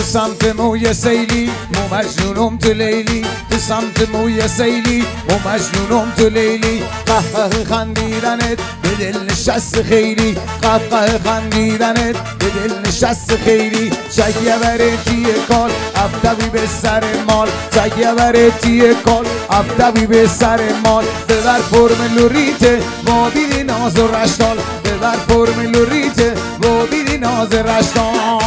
سمت موی سیلی مو مجنونم تو لیلی تو سمت موی سیلی مو مجنونم تو لیلی قهقه خندیدنت به دل نشست خیلی قهقه خندیدنت به دل نشست خیلی چگه برتی کال افتوی به سر مال چگه برتی کال افتوی به سر مال ببر فرم لوریته با بیدی ناز و رشتال ببر فرم لوریته با بیدی ناز رشتال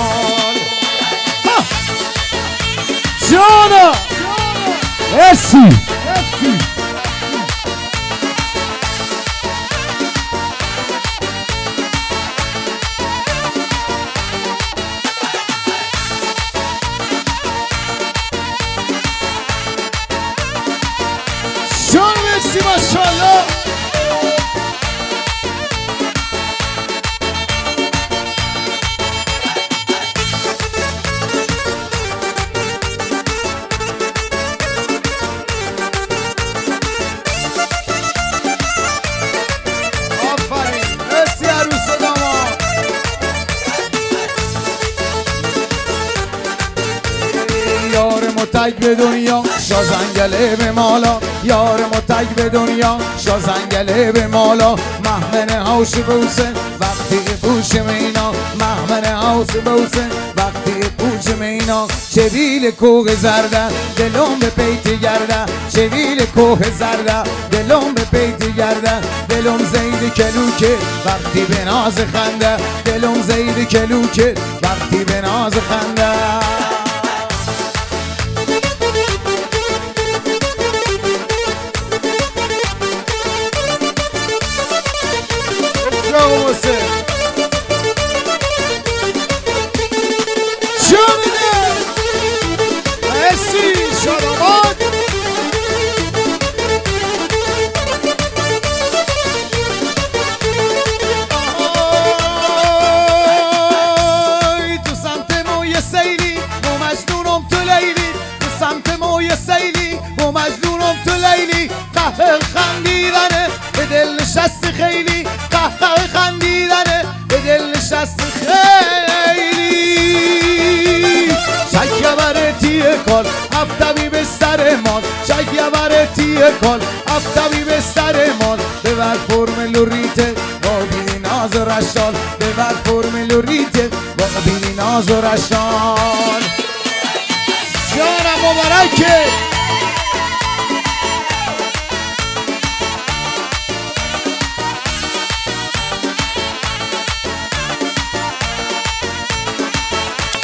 جانا مرسی جان مرسی ماشاءالله یار متک به دنیا شازنگله به مالا یار متک به دنیا شازنگله به مالا محمن هاوش بوسه وقتی پوش مینا محمن هاوش بوسه وقتی پوش مینا چویل کوه زرده دلم به پیت گرده چویل کوه زرده دلم به پیت گرده دلم زید کلوکه وقتی به ناز خنده دلم زید کلوکه وقتی به ناز خنده خندیدنه به دل نشست خیلی قهقه خندیدنه به دل نشست خیلی شکیه برتی کال افتوی به سر مال شکیه برتی کال افتوی به سر مال ببر فرم لوریته با بیدی ناز و رشال ببر فرم لوریته با بیدی ناز و رشال جانم مبارکه